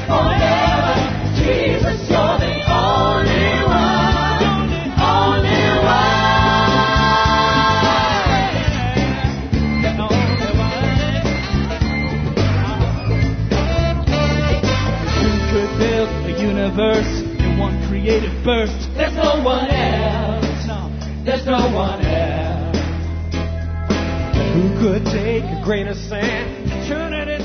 forever. Jesus, you're the only one, only one. You could build a universe in one creative burst. There's no one else, No. there's no one else. Who could take a grain of sand, turn it